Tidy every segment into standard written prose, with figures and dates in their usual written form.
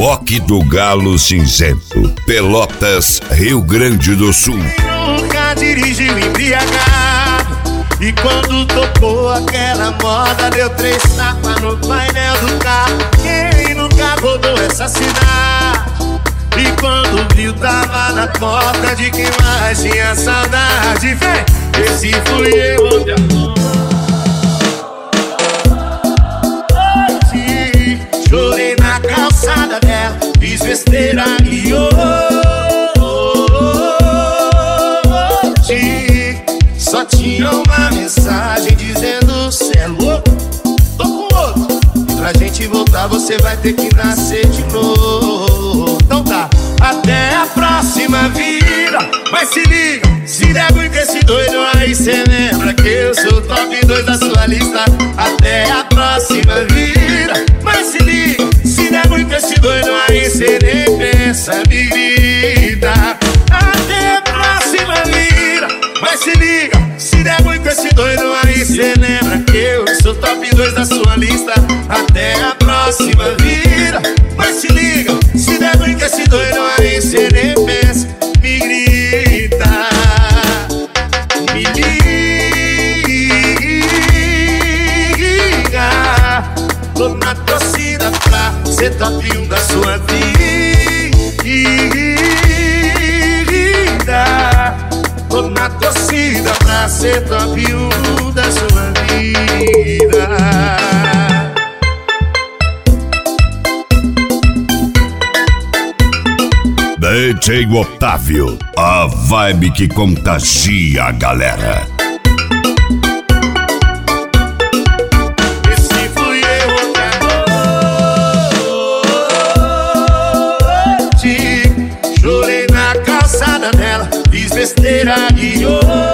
reboque do Galo Cinzento, Pelotas, Rio Grande do Sul. Nunca dirigiu embriagado, e quando tocou aquela moda deu 3 tapas no painel do carro. Quem nunca rodou essa cidade e quando viu tava na porta de quem mais tinha saudade? Vem, esse fui eu onde a chorei na calçada dela, fiz besteira e hoje só tinha uma mensagem dizendo: cê é louco, tô com outro, e pra gente voltar você vai ter que nascer de novo. Então tá, até a próxima vida, mas se liga, se der ruim com esse doido aí cê lembra que eu sou o top 2 da sua lista. Até a próxima vida, mas se liga, se der ruim com esse doido aí cê nem pensa, me grita. Até a próxima vida, mas se liga, se der ruim com esse doido aí cê lembra que eu sou top 2 da sua lista. Até a próxima vida, mas se liga, se der ruim com esse doido aí cê nem pensa, me grita. Me liga, tô na torcida pra ser top 1 da sua vida. Tô na torcida pra ser top 1 da sua vida. DJ Otávio, a vibe que contagia a galera. Esse fui eu hoje, chorei na calçada dela, fiz besteira e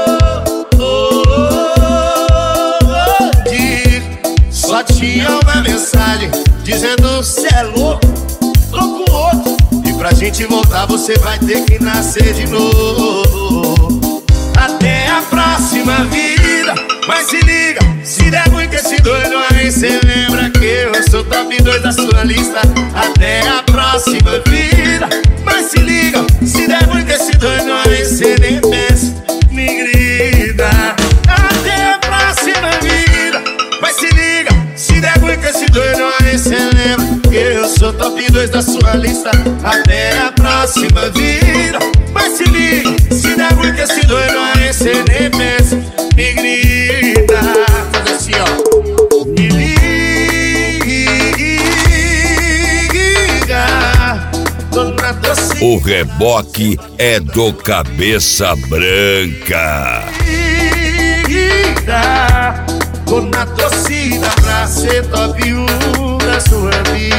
hoje só tinha uma mensagem dizendo: cê é louco, tô com outro, e pra gente voltar você vai ter que nascer de novo. Até a próxima vida, mas se liga, se der ruim com esse doido aí cê lembra que eu sou top 2 da sua lista. Até a próxima vida, mas se liga, se der ruim com esse doido aí cê nem pensa, me grita. Até a próxima vida, mas se liga, se der ruim com esse doido aí cê lembra que eu sou top 2 da sua lista. Até a próxima vida, mas se liga, se der ruim com esse doido aí cê nem pensa, me grita. Faz assim ó, me liga, tô na torcida. O reboque é do Cabeça Branca. Tô na torcida pra ser top 1 da sua vida.